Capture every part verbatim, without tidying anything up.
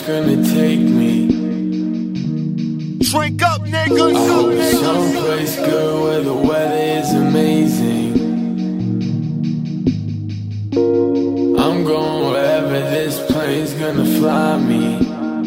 gonna take me. Drink up, niggas. I hope it's someplace good where the weather is amazing. I'm going wherever this plane's gonna fly me.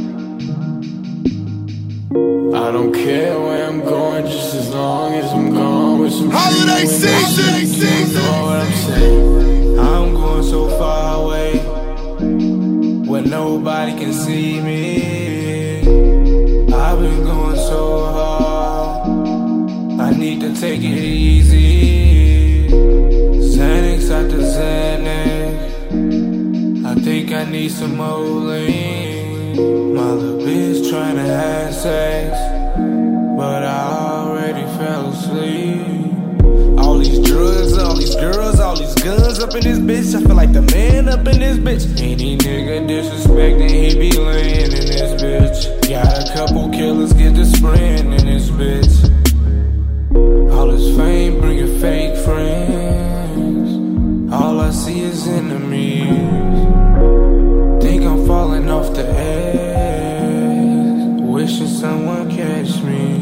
I don't care where I'm going, just as long as I'm gone with some holiday season. You know what I'm saying? I'm going so far away where nobody can see me. I've been going so hard, I need to take it easy. Xanax after Xanax, I think I need some more lean. My little bitch tryna have sex, but I already fell asleep. All these drugs, all these girls, all these guns up in this bitch. I feel like the man up in this bitch. Any nigga disrespecting, he be laying in this bitch. Got a couple killers get to spraying in this bitch. All this fame bringing fake friends, all I see is enemies. Think I'm falling off the edge, wishing someone catch me.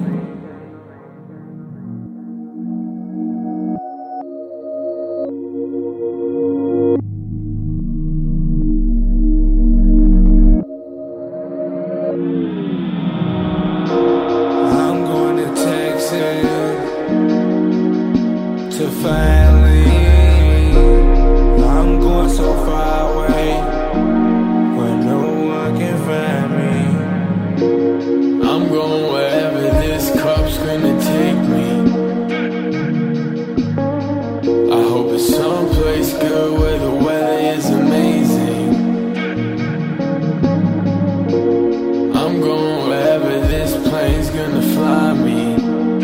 I'm going to Texas to finally. I'm going so far away where no one can find me. I'm going wherever this cup's gonna take me. I hope it's someplace good where the weather is amazing. I'm going wherever this plane's gonna fly me.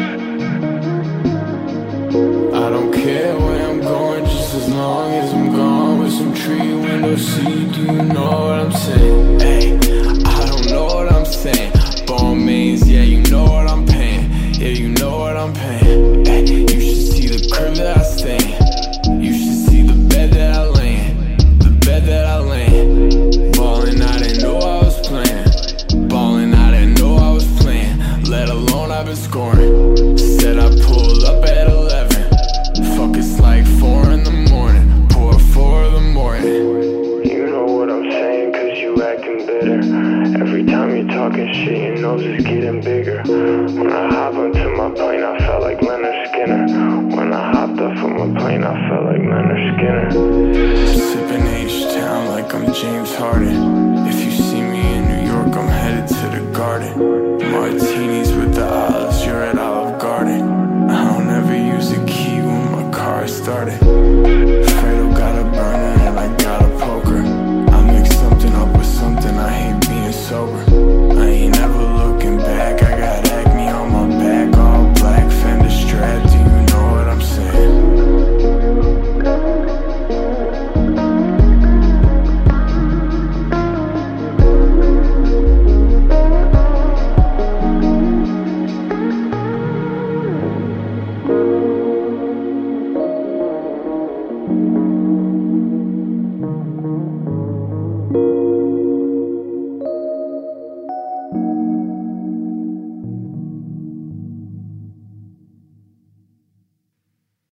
I don't care where I'm going, just as long as I'm gone with some tree window seat. Do you know what I'm saying? Hey, I don't know what I'm saying. Bone means, yeah, you know what I'm paying. Yeah, you know what I'm paying. Hey, you should see the crib that I stay in. You should see the bed that I lay in. The bed that I lay in. Ballin', I didn't know I was playing. Ballin', I didn't know I was playing. Let alone I've been scoring. Said I pulled up at eleven. Fuck, it's like four in the morning. Pour four in the morning. You know what I'm saying, cause you acting bitter. Every time you're talking shit, your nose is getting bigger. When I hop onto my plane, I felt like Leonard Skinner. When I hopped off of my plane, I felt like Leonard Skinner. Sipping H-Town like I'm James Harden. If you see me in New York, I'm headed to the garden. Martinis with the olives, you're at Olive Garden. I don't ever use a key when my car started.